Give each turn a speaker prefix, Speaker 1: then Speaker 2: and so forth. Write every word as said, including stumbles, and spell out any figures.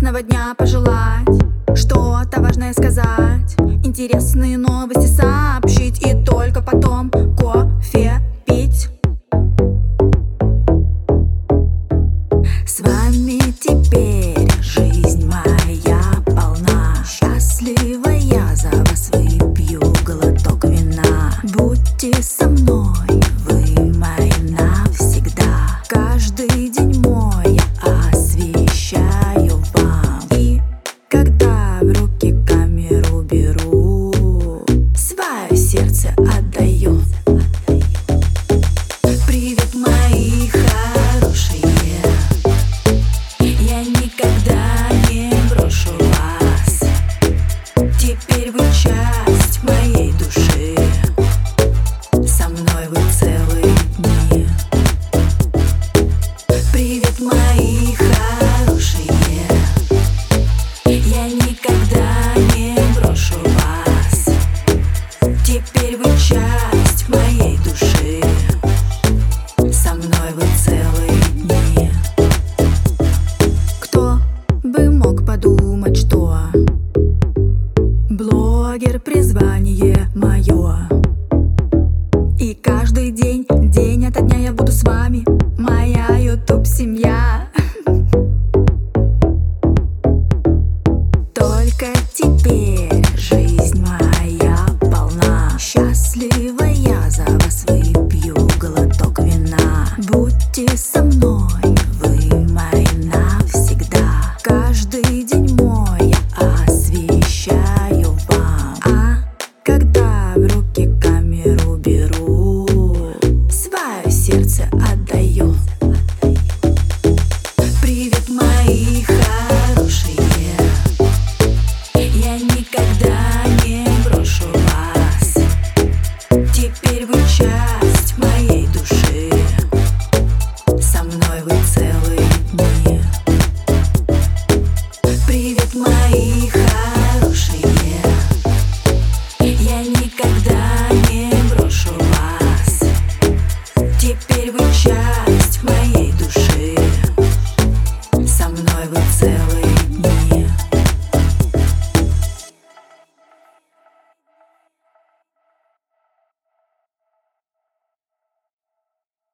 Speaker 1: прекрасного дня пожелать, что-то важное сказать, интересные новости сообщить и только потом кофе пить. С вами теперь жизнь моя полна. Счастлива я, за вас выпью глоток вина. Будьте со мной, вы мои навсегда. Каждый день мой я освещаю вам. И когда в руки камеру беру, свое сердце отдаю. Привет, мои хорошие, я никогда не брошу вас. Теперь вы часть моей души, со мной вы целые дни. Привет, мои хорошие, я никогда не брошу вас. Теперь вы часть моей души, со мной вы целые дни. Кто бы мог подумать, что блогер — призвание мое. И каждый день, день ото дня я буду с вами, моя ютуб-семья. Только теперь жизнь моя полна. Счастлива я, за вас выпью глоток вина. Будьте со мной, вы мои навсегда. Каждый день мой я освещаю вам. А когда в руки камеру беру, свое сердце отдаю. Привет, мои хорошие, я никогда не брошу вас. Теперь вы часть